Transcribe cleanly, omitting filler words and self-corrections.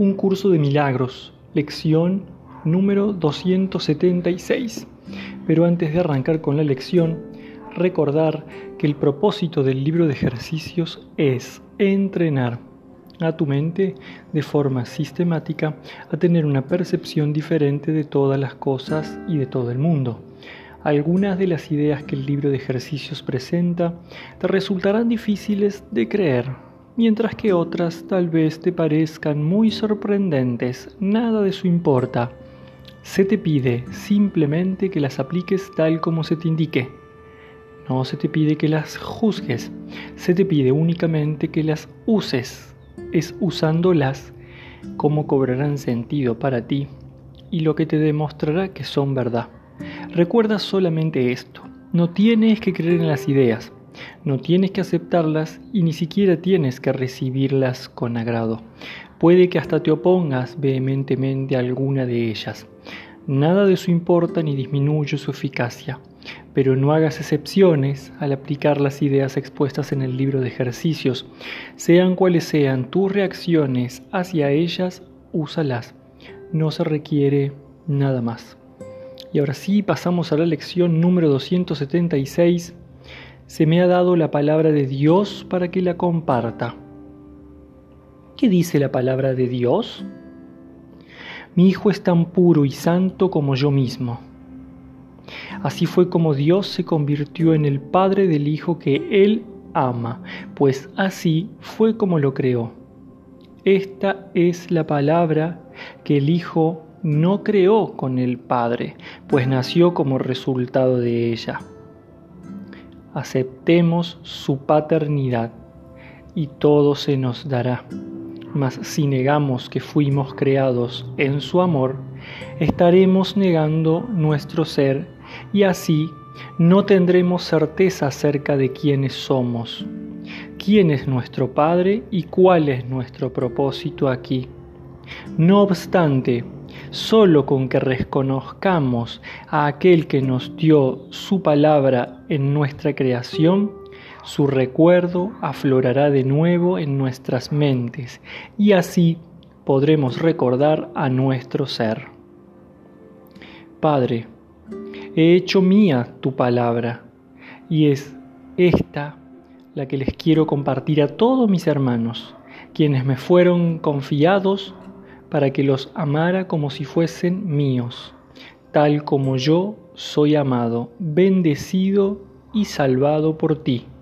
Un curso de milagros, lección número 276. Pero antes de arrancar con la lección, recordar que el propósito del libro de ejercicios es entrenar a tu mente de forma sistemática a tener una percepción diferente de todas las cosas y de todo el mundo. Algunas de las ideas que el libro de ejercicios presenta te resultarán difíciles de creer, mientras que otras tal vez te parezcan muy sorprendentes. Nada de eso importa. Se te pide simplemente que las apliques tal como se te indique. No se te pide que las juzgues, se te pide únicamente que las uses. Es usándolas como cobrarán sentido para ti y lo que te demostrará que son verdad. Recuerda solamente esto: no tienes que creer en las ideas, no tienes que aceptarlas y ni siquiera tienes que recibirlas con agrado. Puede que hasta te opongas vehementemente a alguna de ellas. Nada de eso importa ni disminuye su eficacia, pero no hagas excepciones al aplicar las ideas expuestas en el libro de ejercicios. Sean cuales sean tus reacciones hacia ellas, úsalas. No se requiere nada más. Y ahora sí, pasamos a la lección número 276. Se me ha dado la palabra de Dios para que la comparta. ¿Qué dice la palabra de Dios? Mi Hijo es tan puro y santo como yo mismo. Así fue como Dios se convirtió en el Padre del Hijo que Él ama, pues así fue como lo creó. Esta es la palabra que el Hijo no creó con el Padre, pues nació como resultado de ella. Aceptemos su paternidad y todo se nos dará. Mas si negamos que fuimos creados en su amor, estaremos negando nuestro ser y así no tendremos certeza acerca de quiénes somos, quién es nuestro Padre y cuál es nuestro propósito aquí. No obstante, solo con que reconozcamos a aquel que nos dio su palabra en nuestra creación, su recuerdo aflorará de nuevo en nuestras mentes y así podremos recordar a nuestro ser. Padre, he hecho mía tu palabra y es esta la que les quiero compartir a todos mis hermanos, quienes me fueron confiados para que los amara como si fuesen míos, tal como yo soy amado, bendecido y salvado por ti.